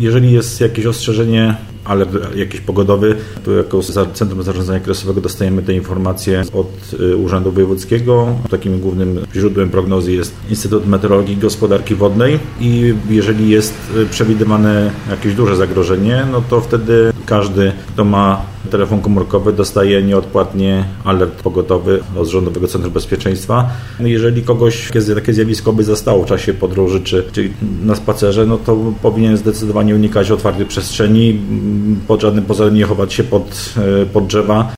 Jeżeli jest jakieś ostrzeżenie, alert jakiś pogodowy, to jako Centrum Zarządzania Kryzysowego dostajemy te informacje od Urzędu Wojewódzkiego. Takim głównym źródłem prognozy jest Instytut Meteorologii i Gospodarki Wodnej i jeżeli jest przewidywane jakieś duże zagrożenie, no to wtedy każdy, kto ma telefon komórkowy, dostaje nieodpłatnie alert pogodowy od Rządowego Centrum Bezpieczeństwa. Jeżeli kogoś takie zjawisko by zastało w czasie podróży czy na spacerze, no to powinien zdecydowanie unikać otwartych przestrzeni, pod żadnym pozorem nie chować się pod drzewa.